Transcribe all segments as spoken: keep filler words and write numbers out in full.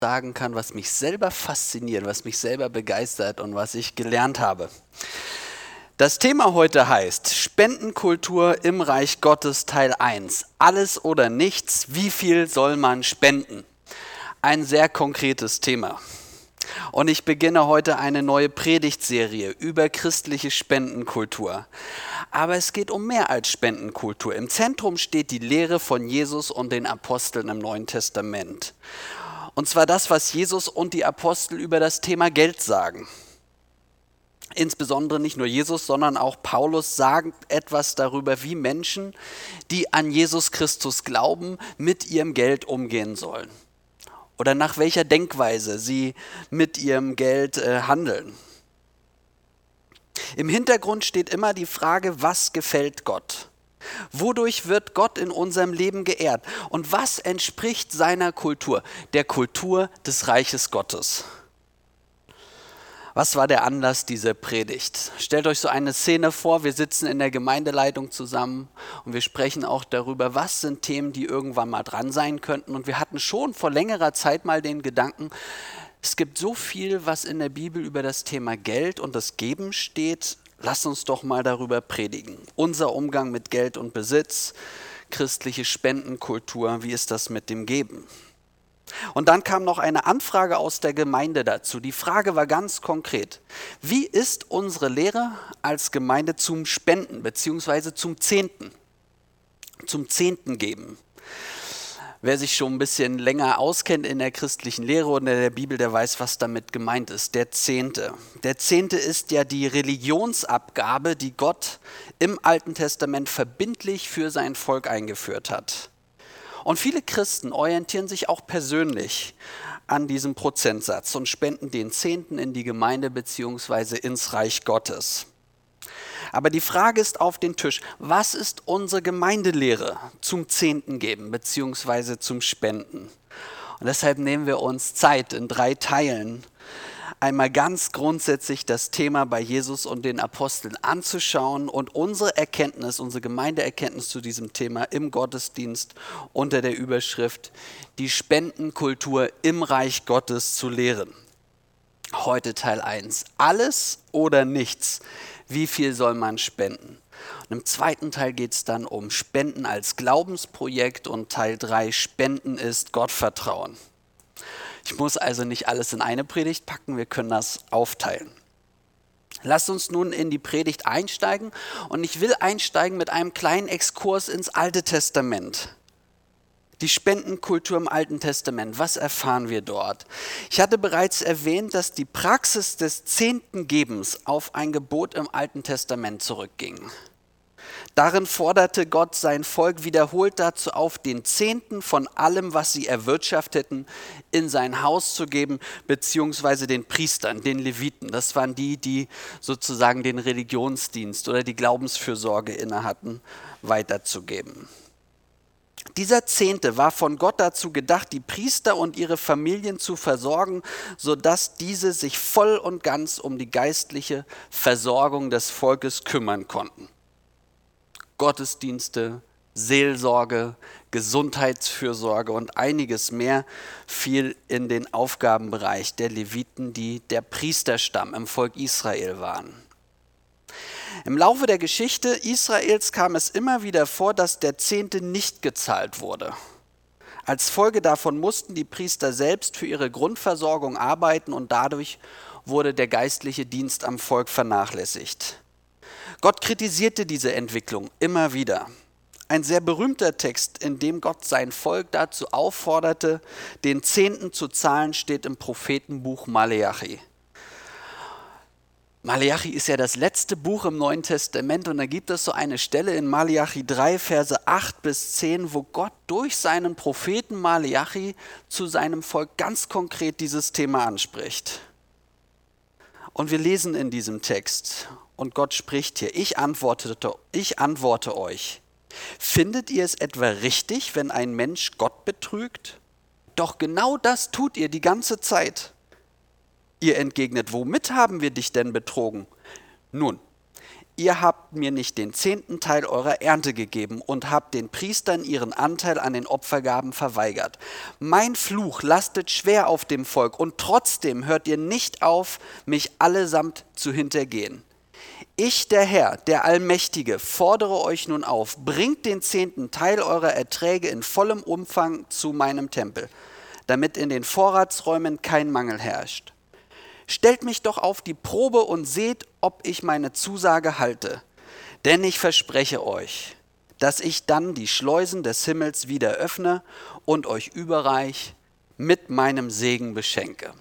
sagen kann, was mich selber fasziniert, was mich selber begeistert und was ich gelernt habe. Das Thema heute heißt Spendenkultur im Reich Gottes Teil eins. Alles oder nichts, wie viel soll man spenden? Ein sehr konkretes Thema. Und ich beginne heute eine neue Predigtserie über christliche Spendenkultur. Aber es geht um mehr als Spendenkultur. Im Zentrum steht die Lehre von Jesus und den Aposteln im Neuen Testament. Und zwar das, was Jesus und die Apostel über das Thema Geld sagen. Insbesondere nicht nur Jesus, sondern auch Paulus sagt etwas darüber, wie Menschen, die an Jesus Christus glauben, mit ihrem Geld umgehen sollen. Oder nach welcher Denkweise sie mit ihrem Geld äh, handeln. Im Hintergrund steht immer die Frage, was gefällt Gott? Wodurch wird Gott in unserem Leben geehrt? Und was entspricht seiner Kultur, der Kultur des Reiches Gottes? Was war der Anlass dieser Predigt? Stellt euch so eine Szene vor, wir sitzen in der Gemeindeleitung zusammen und wir sprechen auch darüber, was sind Themen, die irgendwann mal dran sein könnten. Und wir hatten schon vor längerer Zeit mal den Gedanken, es gibt so viel, was in der Bibel über das Thema Geld und das Geben steht. Lass uns doch mal darüber predigen. Unser Umgang mit Geld und Besitz, christliche Spendenkultur, wie ist das mit dem Geben? Und dann kam noch eine Anfrage aus der Gemeinde dazu. Die Frage war ganz konkret. Wie ist unsere Lehre als Gemeinde zum Spenden bzw. zum Zehnten? Zum Zehnten geben. Wer sich schon ein bisschen länger auskennt in der christlichen Lehre und in der Bibel, der weiß, was damit gemeint ist. Der Zehnte. Der Zehnte ist ja die Religionsabgabe, die Gott im Alten Testament verbindlich für sein Volk eingeführt hat. Und viele Christen orientieren sich auch persönlich an diesem Prozentsatz und spenden den Zehnten in die Gemeinde bzw. ins Reich Gottes. Aber die Frage ist auf den Tisch, was ist unsere Gemeindelehre zum Zehnten geben bzw. zum Spenden? Und deshalb nehmen wir uns Zeit in drei Teilen, einmal ganz grundsätzlich das Thema bei Jesus und den Aposteln anzuschauen und unsere Erkenntnis, unsere Gemeindeerkenntnis zu diesem Thema im Gottesdienst unter der Überschrift die Spendenkultur im Reich Gottes zu lehren. Heute Teil eins. Alles oder nichts. Wie viel soll man spenden? Und im zweiten Teil geht es dann um Spenden als Glaubensprojekt und Teil drei, Spenden ist Gottvertrauen. Ich muss also nicht alles in eine Predigt packen, wir können das aufteilen. Lasst uns nun in die Predigt einsteigen und ich will einsteigen mit einem kleinen Exkurs ins Alte Testament. Die Spendenkultur im Alten Testament, was erfahren wir dort? Ich hatte bereits erwähnt, dass die Praxis des Zehntengebens auf ein Gebot im Alten Testament zurückging. Darin forderte Gott sein Volk wiederholt dazu auf, den Zehnten von allem, was sie erwirtschafteten, in sein Haus zu geben, beziehungsweise den Priestern, den Leviten. Das waren die, die sozusagen den Religionsdienst oder die Glaubensfürsorge innehatten, weiterzugeben. Dieser Zehnte war von Gott dazu gedacht, die Priester und ihre Familien zu versorgen, sodass diese sich voll und ganz um die geistliche Versorgung des Volkes kümmern konnten. Gottesdienste, Seelsorge, Gesundheitsfürsorge und einiges mehr fiel in den Aufgabenbereich der Leviten, die der Priesterstamm im Volk Israel waren. Im Laufe der Geschichte Israels kam es immer wieder vor, dass der Zehnte nicht gezahlt wurde. Als Folge davon mussten die Priester selbst für ihre Grundversorgung arbeiten und dadurch wurde der geistliche Dienst am Volk vernachlässigt. Gott kritisierte diese Entwicklung immer wieder. Ein sehr berühmter Text, in dem Gott sein Volk dazu aufforderte, den Zehnten zu zahlen, steht im Prophetenbuch Maleachi. Maleachi ist ja das letzte Buch im Neuen Testament und da gibt es so eine Stelle in Maleachi drei, Verse acht bis zehn, wo Gott durch seinen Propheten Maleachi zu seinem Volk ganz konkret dieses Thema anspricht. Und wir lesen in diesem Text und Gott spricht hier, ich antwortete, ich antworte euch, findet ihr es etwa richtig, wenn ein Mensch Gott betrügt? Doch genau das tut ihr die ganze Zeit. Ihr entgegnet, womit haben wir dich denn betrogen? Nun, ihr habt mir nicht den zehnten Teil eurer Ernte gegeben und habt den Priestern ihren Anteil an den Opfergaben verweigert. Mein Fluch lastet schwer auf dem Volk und trotzdem hört ihr nicht auf, mich allesamt zu hintergehen. Ich, der Herr, der Allmächtige, fordere euch nun auf, bringt den zehnten Teil eurer Erträge in vollem Umfang zu meinem Tempel, damit in den Vorratsräumen kein Mangel herrscht. Stellt mich doch auf die Probe und seht, ob ich meine Zusage halte. Denn ich verspreche euch, dass ich dann die Schleusen des Himmels wieder öffne und euch überreich mit meinem Segen beschenke.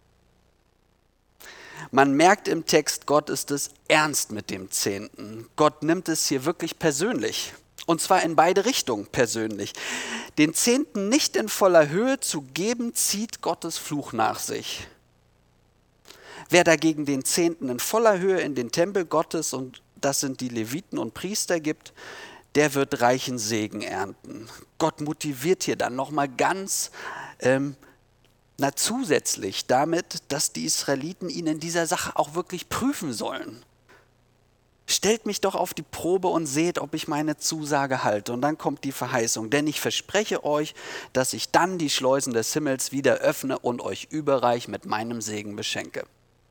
Man merkt im Text, Gott ist es ernst mit dem Zehnten. Gott nimmt es hier wirklich persönlich. Und zwar in beide Richtungen persönlich. Den Zehnten nicht in voller Höhe zu geben, zieht Gottes Fluch nach sich. Wer dagegen den Zehnten in voller Höhe in den Tempel Gottes, und das sind die Leviten und Priester, gibt, der wird reichen Segen ernten. Gott motiviert hier dann nochmal ganz ähm, na, zusätzlich damit, dass die Israeliten ihn in dieser Sache auch wirklich prüfen sollen. Stellt mich doch auf die Probe und seht, ob ich meine Zusage halte. Und dann kommt die Verheißung, denn ich verspreche euch, dass ich dann die Schleusen des Himmels wieder öffne und euch überreich mit meinem Segen beschenke.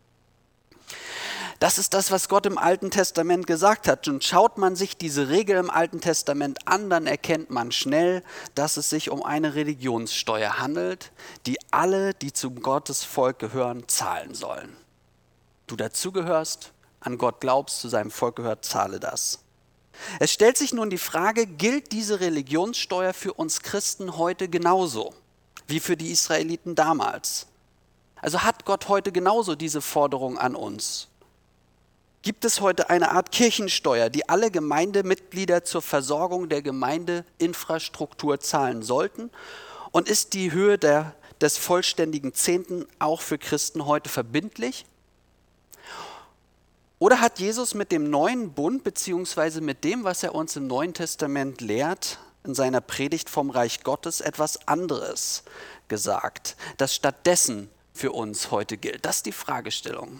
Das ist das, was Gott im Alten Testament gesagt hat. Und schaut man sich diese Regel im Alten Testament an, dann erkennt man schnell, dass es sich um eine Religionssteuer handelt, die alle, die zum Gottesvolk gehören, zahlen sollen. Du dazugehörst, an Gott glaubst, zu seinem Volk gehört, zahle das. Es stellt sich nun die Frage, gilt diese Religionssteuer für uns Christen heute genauso wie für die Israeliten damals? Also hat Gott heute genauso diese Forderung an uns? Gibt es heute eine Art Kirchensteuer, die alle Gemeindemitglieder zur Versorgung der Gemeindeinfrastruktur zahlen sollten? Und ist die Höhe der, des vollständigen Zehnten auch für Christen heute verbindlich? Oder hat Jesus mit dem neuen Bund beziehungsweise mit dem, was er uns im Neuen Testament lehrt, in seiner Predigt vom Reich Gottes etwas anderes gesagt, das stattdessen für uns heute gilt? Das ist die Fragestellung.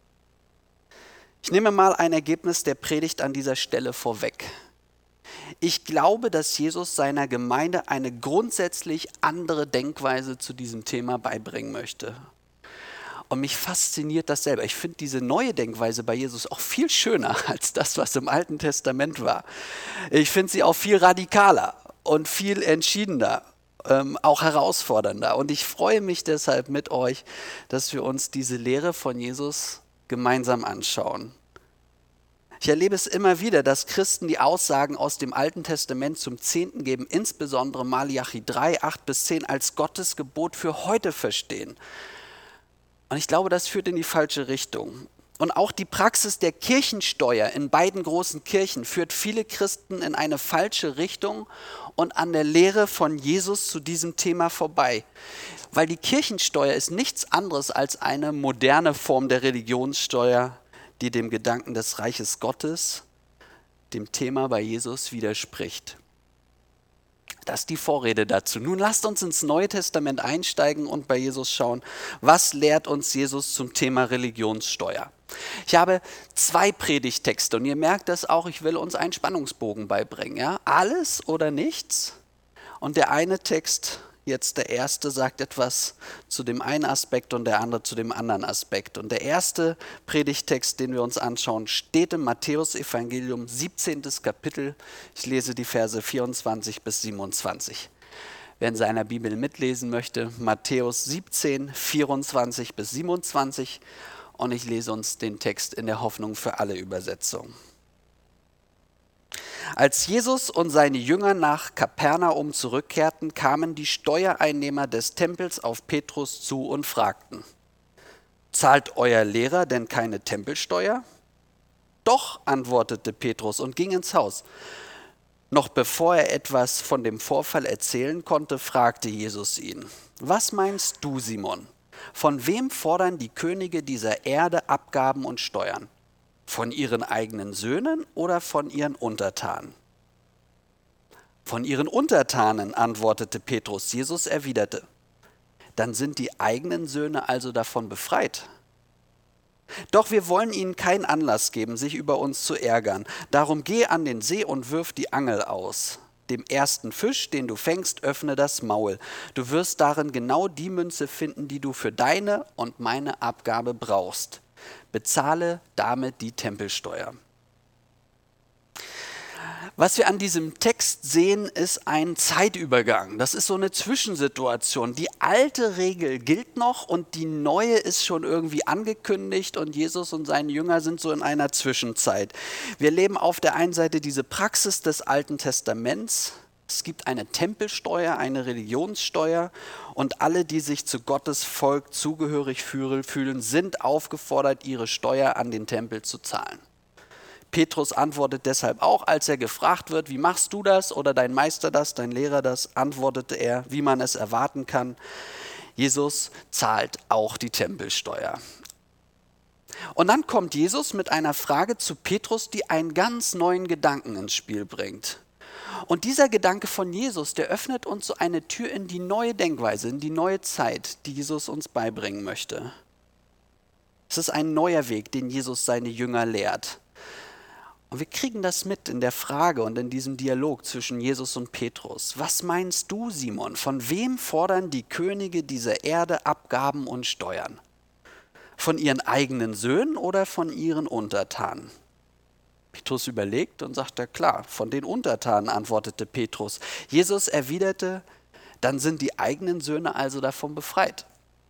Ich nehme mal ein Ergebnis der Predigt an dieser Stelle vorweg. Ich glaube, dass Jesus seiner Gemeinde eine grundsätzlich andere Denkweise zu diesem Thema beibringen möchte. Und mich fasziniert das selber. Ich finde diese neue Denkweise bei Jesus auch viel schöner als das, was im Alten Testament war. Ich finde sie auch viel radikaler und viel entschiedener, ähm, auch herausfordernder. Und ich freue mich deshalb mit euch, dass wir uns diese Lehre von Jesus gemeinsam anschauen. Ich erlebe es immer wieder, dass Christen die Aussagen aus dem Alten Testament zum Zehnten geben, insbesondere Malachi drei, acht bis zehn, als Gottes Gebot für heute verstehen. Und ich glaube, das führt in die falsche Richtung. Und auch die Praxis der Kirchensteuer in beiden großen Kirchen führt viele Christen in eine falsche Richtung und an der Lehre von Jesus zu diesem Thema vorbei. Weil die Kirchensteuer ist nichts anderes als eine moderne Form der Religionssteuer, die dem Gedanken des Reiches Gottes, dem Thema bei Jesus, widerspricht. Das ist die Vorrede dazu. Nun lasst uns ins Neue Testament einsteigen und bei Jesus schauen, was lehrt uns Jesus zum Thema Religionssteuer. Ich habe zwei Predigttexte und ihr merkt das auch, ich will uns einen Spannungsbogen beibringen. Ja? Alles oder nichts. Und der eine Text, jetzt der erste, sagt etwas zu dem einen Aspekt und der andere zu dem anderen Aspekt. Und der erste Predigttext, den wir uns anschauen, steht im Matthäus-Evangelium, siebzehntes Kapitel. Ich lese die Verse vierundzwanzig bis siebenundzwanzig. Wer in seiner Bibel mitlesen möchte, Matthäus siebzehn, vierundzwanzig bis siebenundzwanzig. Und ich lese uns den Text in der Hoffnung für alle Übersetzungen. Als Jesus und seine Jünger nach Kapernaum zurückkehrten, kamen die Steuereinnehmer des Tempels auf Petrus zu und fragten: Zahlt euer Lehrer denn keine Tempelsteuer? Doch, antwortete Petrus und ging ins Haus. Noch bevor er etwas von dem Vorfall erzählen konnte, fragte Jesus ihn: Was meinst du, Simon? Von wem fordern die Könige dieser Erde Abgaben und Steuern? Von ihren eigenen Söhnen oder von ihren Untertanen? Von ihren Untertanen, antwortete Petrus. Jesus erwiderte: Dann sind die eigenen Söhne also davon befreit. Doch wir wollen ihnen keinen Anlass geben, sich über uns zu ärgern. Darum geh an den See und wirf die Angel aus. Dem ersten Fisch, den du fängst, öffne das Maul. Du wirst darin genau die Münze finden, die du für deine und meine Abgabe brauchst. Bezahle damit die Tempelsteuer. Was wir an diesem Text sehen, ist ein Zeitübergang. Das ist so eine Zwischensituation. Die alte Regel gilt noch und die neue ist schon irgendwie angekündigt und Jesus und seine Jünger sind so in einer Zwischenzeit. Wir leben auf der einen Seite diese Praxis des Alten Testaments. Es gibt eine Tempelsteuer, eine Religionssteuer und alle, die sich zu Gottes Volk zugehörig fühlen, sind aufgefordert, ihre Steuer an den Tempel zu zahlen. Petrus antwortet deshalb auch, als er gefragt wird, wie machst du das oder dein Meister das, dein Lehrer das, antwortete er, wie man es erwarten kann. Jesus zahlt auch die Tempelsteuer. Und dann kommt Jesus mit einer Frage zu Petrus, die einen ganz neuen Gedanken ins Spiel bringt. Und dieser Gedanke von Jesus, der öffnet uns so eine Tür in die neue Denkweise, in die neue Zeit, die Jesus uns beibringen möchte. Es ist ein neuer Weg, den Jesus seine Jünger lehrt. Und wir kriegen das mit in der Frage und in diesem Dialog zwischen Jesus und Petrus. Was meinst du, Simon? Von wem fordern die Könige dieser Erde Abgaben und Steuern? Von ihren eigenen Söhnen oder von ihren Untertanen? Petrus überlegt und sagt, ja klar, von den Untertanen, antwortete Petrus. Jesus erwiderte, dann sind die eigenen Söhne also davon befreit.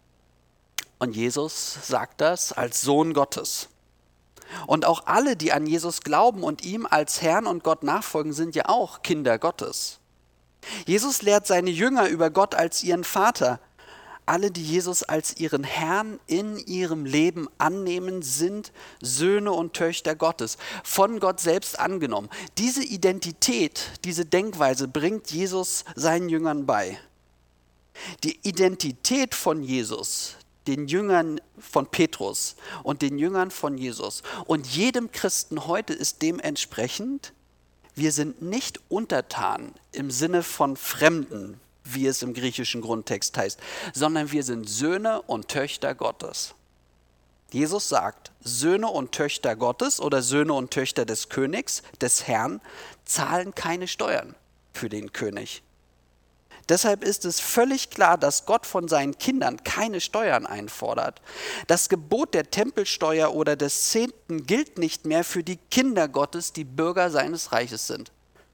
Und Jesus sagt das als Sohn Gottes. Und auch alle, die an Jesus glauben und ihm als Herrn und Gott nachfolgen, sind ja auch Kinder Gottes. Jesus lehrt seine Jünger über Gott als ihren Vater. Alle, die Jesus als ihren Herrn in ihrem Leben annehmen, sind Söhne und Töchter Gottes, von Gott selbst angenommen. Diese Identität, diese Denkweise bringt Jesus seinen Jüngern bei. Die Identität von Jesus, den Jüngern von Petrus und den Jüngern von Jesus und jedem Christen heute ist dementsprechend, wir sind nicht untertan im Sinne von Fremden, wie es im griechischen Grundtext heißt, sondern wir sind Söhne und Töchter Gottes. Jesus sagt, Söhne und Töchter Gottes oder Söhne und Töchter des Königs, des Herrn, zahlen keine Steuern für den König. Deshalb ist es völlig klar, dass Gott von seinen Kindern keine Steuern einfordert. Das Gebot der Tempelsteuer oder des Zehnten gilt nicht mehr für die Kinder Gottes, die Bürger seines Reiches sind.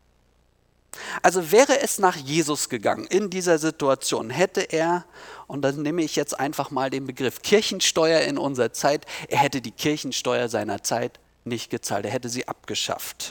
Also wäre es nach Jesus gegangen in dieser Situation, hätte er, und dann nehme ich jetzt einfach mal den Begriff Kirchensteuer in unserer Zeit, er hätte die Kirchensteuer seiner Zeit nicht gezahlt, er hätte sie abgeschafft.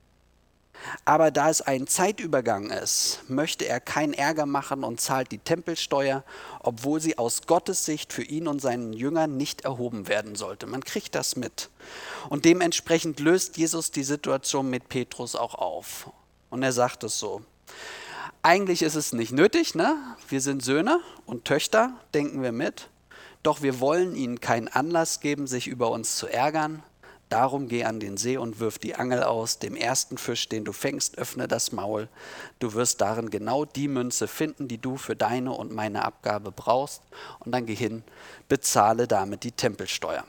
Aber da es ein Zeitübergang ist, möchte er keinen Ärger machen und zahlt die Tempelsteuer, obwohl sie aus Gottes Sicht für ihn und seinen Jüngern nicht erhoben werden sollte. Man kriegt das mit. Und dementsprechend löst Jesus die Situation mit Petrus auch auf. Und er sagt es so. Eigentlich ist es nicht nötig, ne? Wir sind Söhne und Töchter, denken wir mit. Doch wir wollen ihnen keinen Anlass geben, sich über uns zu ärgern. Darum geh an den See und wirf die Angel aus. Dem ersten Fisch, den du fängst, öffne das Maul. Du wirst darin genau die Münze finden, die du für deine und meine Abgabe brauchst. Und dann geh hin, bezahle damit die Tempelsteuer.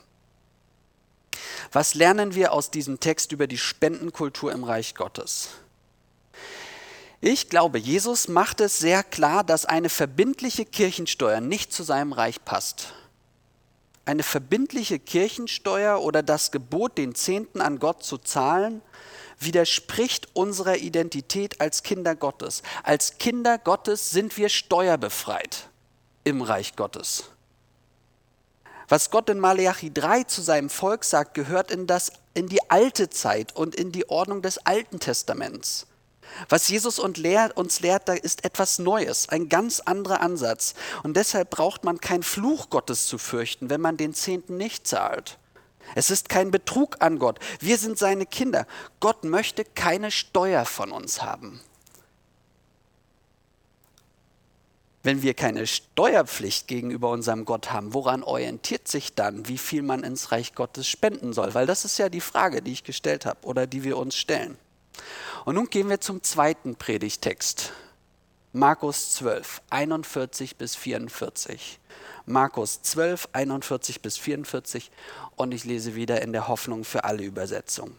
Was lernen wir aus diesem Text über die Spendenkultur im Reich Gottes? Ich glaube, Jesus macht es sehr klar, dass eine verbindliche Kirchensteuer nicht zu seinem Reich passt. Eine verbindliche Kirchensteuer oder das Gebot, den Zehnten an Gott zu zahlen, widerspricht unserer Identität als Kinder Gottes. Als Kinder Gottes sind wir steuerbefreit im Reich Gottes. Was Gott in Maleachi drei zu seinem Volk sagt, gehört in, das, in die alte Zeit und in die Ordnung des Alten Testaments. Was Jesus uns lehrt, uns lehrt, da ist etwas Neues, ein ganz anderer Ansatz. Und deshalb braucht man keinen Fluch Gottes zu fürchten, wenn man den Zehnten nicht zahlt. Es ist kein Betrug an Gott. Wir sind seine Kinder. Gott möchte keine Steuer von uns haben. Wenn wir keine Steuerpflicht gegenüber unserem Gott haben, woran orientiert sich dann, wie viel man ins Reich Gottes spenden soll? Weil das ist ja die Frage, die ich gestellt habe oder die wir uns stellen. Und nun gehen wir zum zweiten Predigtext. Markus zwölf, einundvierzig bis vierundvierzig. Markus zwölf, einundvierzig bis vierundvierzig und ich lese wieder in der Hoffnung für alle Übersetzungen.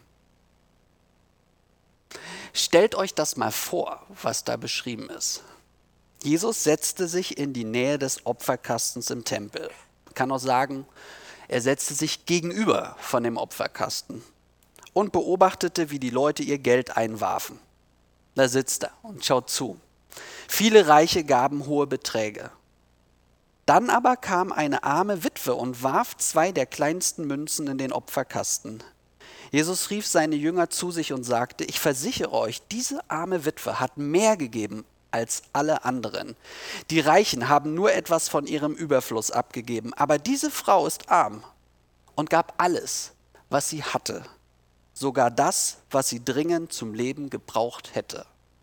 Stellt euch das mal vor, was da beschrieben ist. Jesus setzte sich in die Nähe des Opferkastens im Tempel. Man kann auch sagen, er setzte sich gegenüber von dem Opferkasten und beobachtete, wie die Leute ihr Geld einwarfen. Da sitzt er und schaut zu. Viele Reiche gaben hohe Beträge. Dann aber kam eine arme Witwe und warf zwei der kleinsten Münzen in den Opferkasten. Jesus rief seine Jünger zu sich und sagte, ich versichere euch, diese arme Witwe hat mehr gegeben als alle anderen. Die Reichen haben nur etwas von ihrem Überfluss abgegeben, aber diese Frau ist arm und gab alles, was sie hatte, sogar das, was sie dringend zum Leben gebraucht hätte.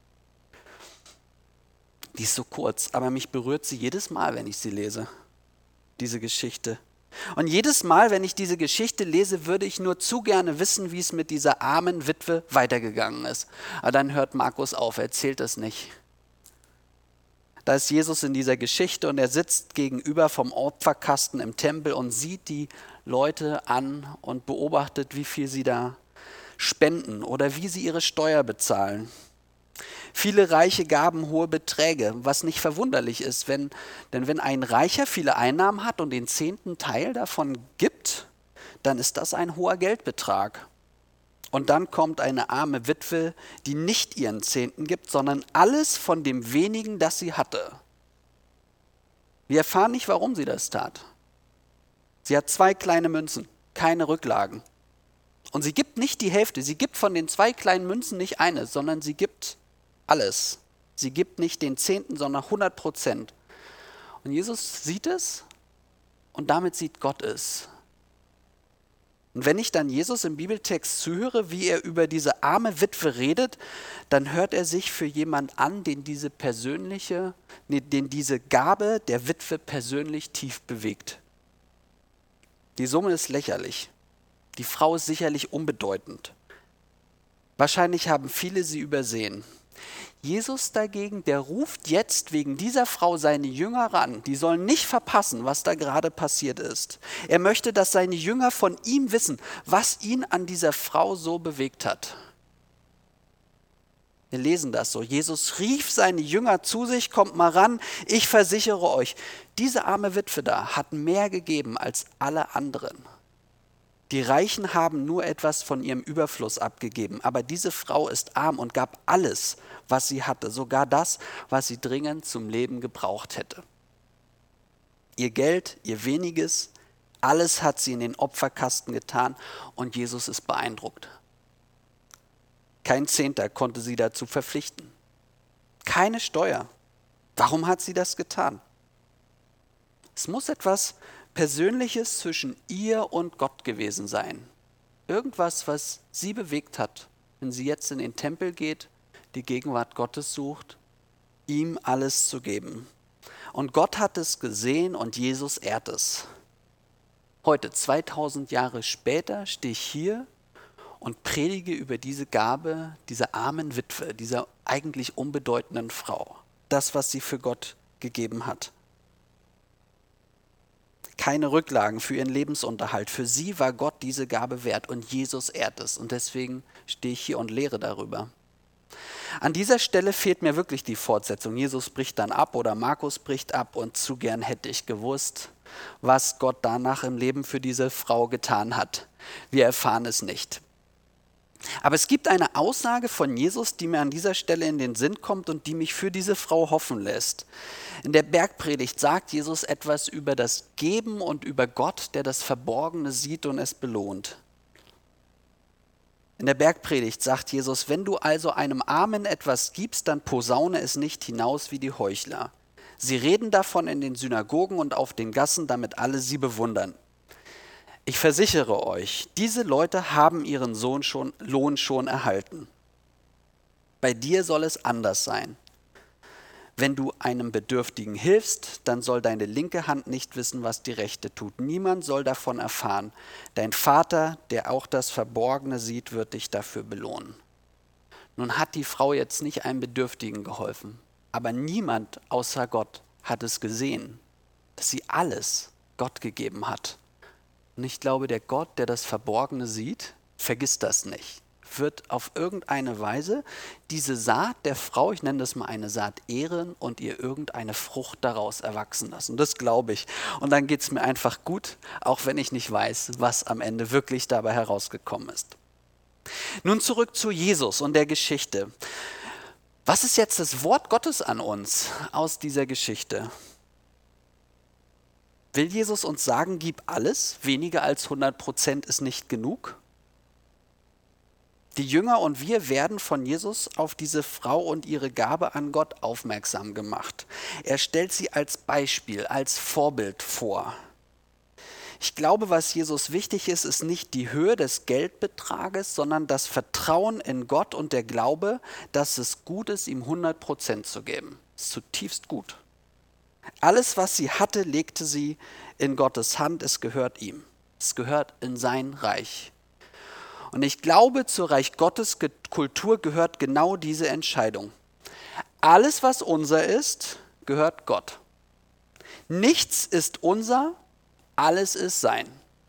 Die ist so kurz, aber mich berührt sie jedes Mal, wenn ich sie lese, diese Geschichte. Und jedes Mal, wenn ich diese Geschichte lese, würde ich nur zu gerne wissen, wie es mit dieser armen Witwe weitergegangen ist. Aber dann hört Markus auf, er erzählt es nicht. Da ist Jesus in dieser Geschichte und er sitzt gegenüber vom Opferkasten im Tempel und sieht die Leute an und beobachtet, wie viel sie da spenden oder wie sie ihre Steuer bezahlen. Viele Reiche gaben hohe Beträge, was nicht verwunderlich ist, wenn, denn wenn ein Reicher viele Einnahmen hat und den zehnten Teil davon gibt, dann ist das ein hoher Geldbetrag. Und dann kommt eine arme Witwe, die nicht ihren Zehnten gibt, sondern alles von dem wenigen, das sie hatte. Wir erfahren nicht, warum sie das tat. Sie hat zwei kleine Münzen, keine Rücklagen. Und sie gibt nicht die Hälfte, sie gibt von den zwei kleinen Münzen nicht eine, sondern sie gibt alles. Sie gibt nicht den Zehnten, sondern hundert Prozent. Und Jesus sieht es und damit sieht Gott es. Und wenn ich dann Jesus im Bibeltext zuhöre, wie er über diese arme Witwe redet, dann hört er sich für jemand an, den diese persönliche, nee, den diese Gabe der Witwe persönlich tief bewegt. Die Summe ist lächerlich. Die Frau ist sicherlich unbedeutend. Wahrscheinlich haben viele sie übersehen. Jesus dagegen, der ruft jetzt wegen dieser Frau seine Jünger ran. Die sollen nicht verpassen, was da gerade passiert ist. Er möchte, dass seine Jünger von ihm wissen, was ihn an dieser Frau so bewegt hat. Wir lesen das so. Jesus rief seine Jünger zu sich, kommt mal ran, ich versichere euch, diese arme Witwe da hat mehr gegeben als alle anderen. Die Reichen haben nur etwas von ihrem Überfluss abgegeben, aber diese Frau ist arm und gab alles, was sie hatte, sogar das, was sie dringend zum Leben gebraucht hätte. Ihr Geld, ihr weniges, alles hat sie in den Opferkasten getan und Jesus ist beeindruckt. Kein Zehnter konnte sie dazu verpflichten. Keine Steuer. Warum hat sie das getan? Es muss etwas Persönliches zwischen ihr und Gott gewesen sein. Irgendwas, was sie bewegt hat, wenn sie jetzt in den Tempel geht, die Gegenwart Gottes sucht, ihm alles zu geben. Und Gott hat es gesehen und Jesus ehrt es. Heute, zweitausend Jahre später, stehe ich hier und predige über diese Gabe dieser armen Witwe, dieser eigentlich unbedeutenden Frau. Das, was sie für Gott gegeben hat. Keine Rücklagen für ihren Lebensunterhalt. Für sie war Gott diese Gabe wert und Jesus ehrt es. Und deswegen stehe ich hier und lehre darüber. An dieser Stelle fehlt mir wirklich die Fortsetzung. Jesus bricht dann ab oder Markus bricht ab und zu gern hätte ich gewusst, was Gott danach im Leben für diese Frau getan hat. Wir erfahren es nicht. Aber es gibt eine Aussage von Jesus, die mir an dieser Stelle in den Sinn kommt und die mich für diese Frau hoffen lässt. In der Bergpredigt sagt Jesus etwas über das Geben und über Gott, der das Verborgene sieht und es belohnt. In der Bergpredigt sagt Jesus, wenn du also einem Armen etwas gibst, dann posaune es nicht hinaus wie die Heuchler. Sie reden davon in den Synagogen und auf den Gassen, damit alle sie bewundern. Ich versichere euch, diese Leute haben ihren Sohn schon, Lohn schon erhalten. Bei dir soll es anders sein. Wenn du einem Bedürftigen hilfst, dann soll deine linke Hand nicht wissen, was die rechte tut. Niemand soll davon erfahren. Dein Vater, der auch das Verborgene sieht, wird dich dafür belohnen. Nun hat die Frau jetzt nicht einem Bedürftigen geholfen, aber niemand außer Gott hat es gesehen. dass sie alles Gott gegeben hat. Und ich glaube, der Gott, der das Verborgene sieht, vergisst das nicht. Wird auf irgendeine Weise diese Saat der Frau, ich nenne das mal eine Saat, ehren und ihr irgendeine Frucht daraus erwachsen lassen. Das glaube ich. Und dann geht es mir einfach gut, auch wenn ich nicht weiß, was am Ende wirklich dabei herausgekommen ist. Nun zurück zu Jesus und der Geschichte. Was ist jetzt das Wort Gottes an uns aus dieser Geschichte? Will Jesus uns sagen, gib alles, weniger als hundert Prozent ist nicht genug? Die Jünger und wir werden von Jesus auf diese Frau und ihre Gabe an Gott aufmerksam gemacht. Er stellt sie als Beispiel, als Vorbild vor. Ich glaube, was Jesus wichtig ist, ist nicht die Höhe des Geldbetrages, sondern das Vertrauen in Gott und der Glaube, dass es gut ist, ihm hundert Prozent zu geben. Das ist zutiefst gut. Alles, was sie hatte, legte sie in Gottes Hand. Es gehört ihm. Es gehört in sein Reich. Und ich glaube, zur Reich Gottes Kultur gehört genau diese Entscheidung. Alles, was unser ist, gehört Gott. Nichts ist unser, alles ist sein.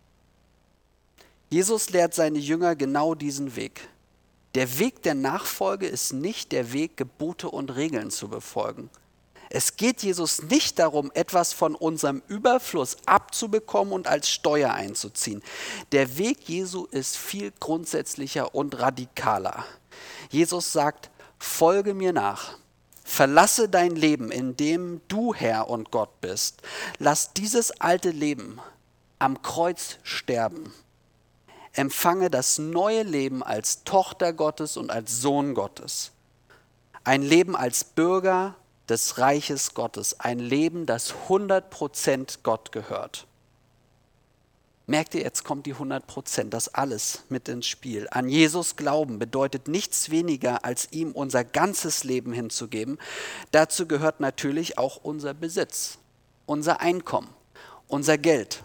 Jesus lehrt seine Jünger genau diesen Weg. Der Weg der Nachfolge ist nicht der Weg, Gebote und Regeln zu befolgen. Es geht Jesus nicht darum, etwas von unserem Überfluss abzubekommen und als Steuer einzuziehen. Der Weg Jesu ist viel grundsätzlicher und radikaler. Jesus sagt, folge mir nach. Verlasse dein Leben, in dem du Herr und Gott bist. Lass dieses alte Leben am Kreuz sterben. Empfange das neue Leben als Tochter Gottes und als Sohn Gottes. Ein Leben als Bürger des Reiches Gottes, ein Leben, das hundert Prozent Gott gehört. Merkt ihr, jetzt kommt die hundert Prozent, das alles mit ins Spiel. An Jesus glauben bedeutet nichts weniger, als ihm unser ganzes Leben hinzugeben. Dazu gehört natürlich auch unser Besitz, unser Einkommen, unser Geld.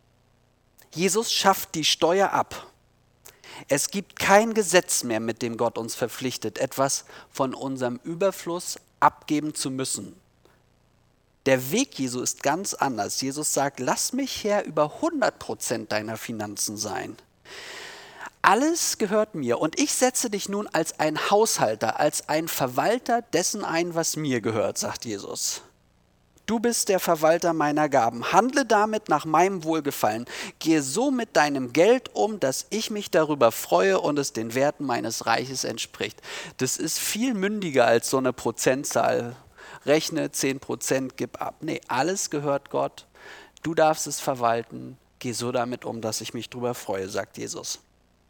Jesus schafft die Steuer ab. Es gibt kein Gesetz mehr, mit dem Gott uns verpflichtet, etwas von unserem Überfluss abgeben zu müssen. Der Weg Jesu ist ganz anders. Jesus sagt, lass mich Herr über hundert Prozent deiner Finanzen sein. Alles gehört mir und ich setze dich nun als ein Haushalter, als ein Verwalter dessen ein, was mir gehört, sagt Jesus. Du bist der Verwalter meiner Gaben. Handle damit nach meinem Wohlgefallen. Gehe so mit deinem Geld um, dass ich mich darüber freue und es den Werten meines Reiches entspricht. Das ist viel mündiger als so eine Prozentzahl. Rechne zehn Prozent, gib ab. Nee, alles gehört Gott. Du darfst es verwalten. Geh so damit um, dass ich mich darüber freue, sagt Jesus.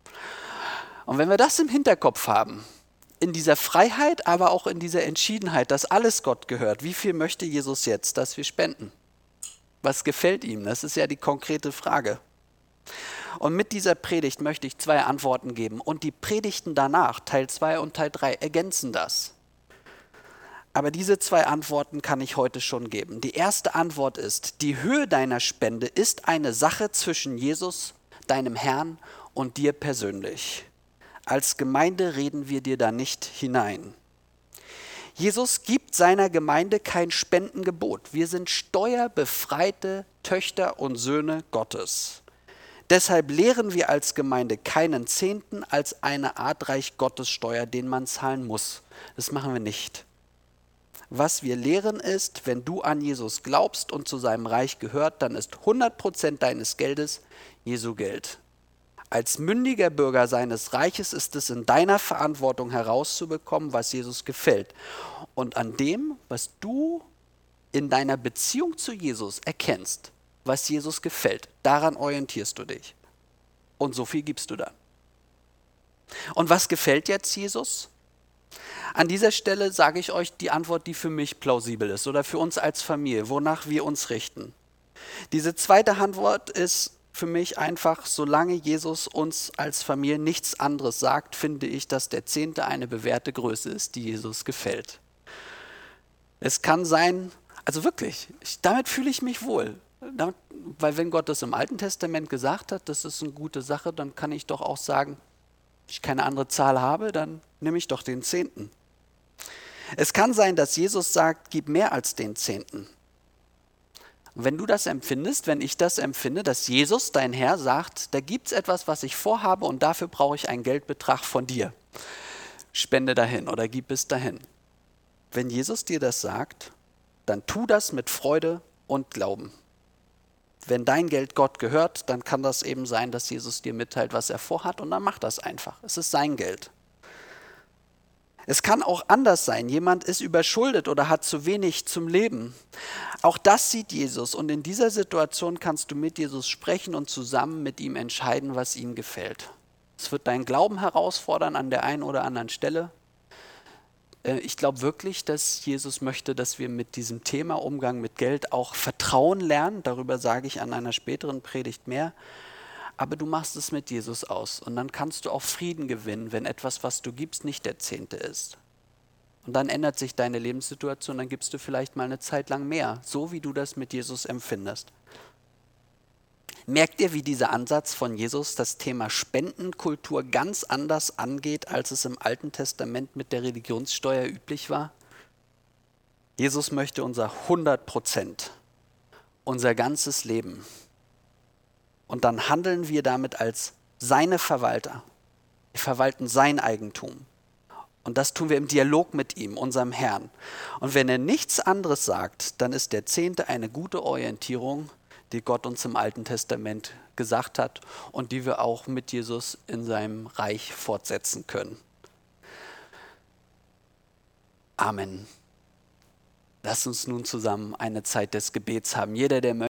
Und wenn wir das im Hinterkopf haben, in dieser Freiheit, aber auch in dieser Entschiedenheit, dass alles Gott gehört. Wie viel möchte Jesus jetzt, dass wir spenden? Was gefällt ihm? Das ist ja die konkrete Frage. Und mit dieser Predigt möchte ich zwei Antworten geben. Und die Predigten danach, Teil zwei und Teil drei, ergänzen das. Aber diese zwei Antworten kann ich heute schon geben. Die erste Antwort ist, die Höhe deiner Spende ist eine Sache zwischen Jesus, deinem Herrn, und dir persönlich. Als Gemeinde reden wir dir da nicht hinein. Jesus gibt seiner Gemeinde kein Spendengebot. Wir sind steuerbefreite Töchter und Söhne Gottes. Deshalb lehren wir als Gemeinde keinen Zehnten als eine Art Reich Gottes Steuer, den man zahlen muss. Das machen wir nicht. Was wir lehren ist, wenn du an Jesus glaubst und zu seinem Reich gehört, dann ist hundert Prozent deines Geldes Jesu Geld. Als mündiger Bürger seines Reiches ist es in deiner Verantwortung herauszubekommen, was Jesus gefällt. Und an dem, was du in deiner Beziehung zu Jesus erkennst, was Jesus gefällt, daran orientierst du dich. Und so viel gibst du dann. Und was gefällt jetzt Jesus? An dieser Stelle sage ich euch die Antwort, die für mich plausibel ist oder für uns als Familie, wonach wir uns richten. Diese zweite Antwort ist für mich einfach, solange Jesus uns als Familie nichts anderes sagt, finde ich, dass der Zehnte eine bewährte Größe ist, die Jesus gefällt. Es kann sein, also wirklich, ich, damit fühle ich mich wohl. Damit, weil wenn Gott das im Alten Testament gesagt hat, das ist eine gute Sache, dann kann ich doch auch sagen, wenn ich keine andere Zahl habe, dann nehme ich doch den Zehnten. Es kann sein, dass Jesus sagt, gib mehr als den Zehnten. Und wenn du das empfindest, wenn ich das empfinde, dass Jesus, dein Herr, sagt, da gibt es etwas, was ich vorhabe und dafür brauche ich einen Geldbetrag von dir. Spende dahin oder gib es dahin. Wenn Jesus dir das sagt, dann tu das mit Freude und Glauben. Wenn dein Geld Gott gehört, dann kann das eben sein, dass Jesus dir mitteilt, was er vorhat und dann mach das einfach. Es ist sein Geld. Es kann auch anders sein. Jemand ist überschuldet oder hat zu wenig zum Leben. Auch das sieht Jesus und in dieser Situation kannst du mit Jesus sprechen und zusammen mit ihm entscheiden, was ihm gefällt. Es wird deinen Glauben herausfordern an der einen oder anderen Stelle. Ich glaube wirklich, dass Jesus möchte, dass wir mit diesem Thema Umgang mit Geld auch Vertrauen lernen. Darüber sage ich an einer späteren Predigt mehr. Aber du machst es mit Jesus aus und dann kannst du auch Frieden gewinnen, wenn etwas, was du gibst, nicht der Zehnte ist. Und dann ändert sich deine Lebenssituation, dann gibst du vielleicht mal eine Zeit lang mehr, so wie du das mit Jesus empfindest. Merkt ihr, wie dieser Ansatz von Jesus das Thema Spendenkultur ganz anders angeht, als es im Alten Testament mit der Religionssteuer üblich war? Jesus möchte unser hundert Prozent, unser ganzes Leben. Und dann handeln wir damit als seine Verwalter. Wir verwalten sein Eigentum. Und das tun wir im Dialog mit ihm, unserem Herrn. Und wenn er nichts anderes sagt, dann ist der Zehnte eine gute Orientierung, die Gott uns im Alten Testament gesagt hat und die wir auch mit Jesus in seinem Reich fortsetzen können. Amen. Lass uns nun zusammen eine Zeit des Gebets haben. Jeder, der